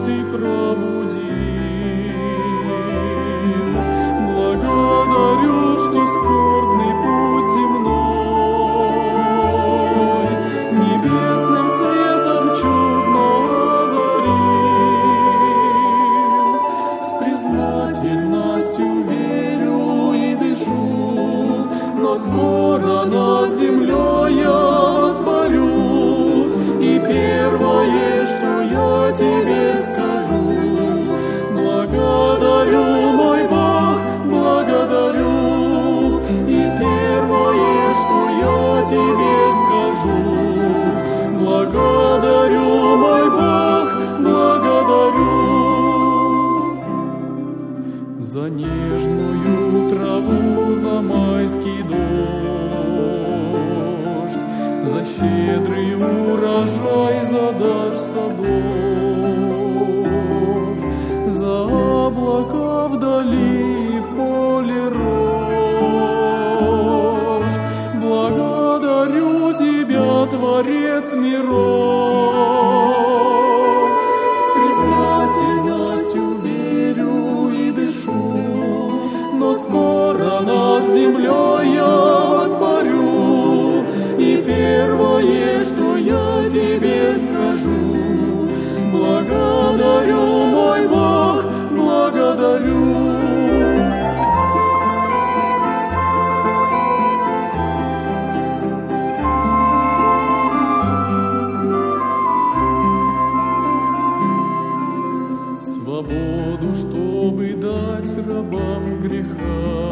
Ты пробудил. Благодарю, что скорбный путь земной небесным светом чудно озарил. С признательностью верю и дышу, но скоро над землей я воспарю, и первое, что я Тебе скажу: благодарю, мой Бог, благодарю. И первое, что я Тебе скажу: благодарю, мой Бог, благодарю. За нежную траву, за майский дождь, за щедрый урожай, за дар садов, за облака вдали, в поле рожь. Благодарю Тебя, Творец миров. С признательностью верю и дышу, но скоро над землей я воспарю, и первое, что я Тебе скажу: благодарю, мой Бог, благодарю. Свободу, чтобы дать рабам греха,